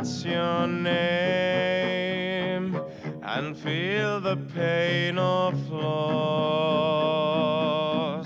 What's your name? And feel the pain of loss.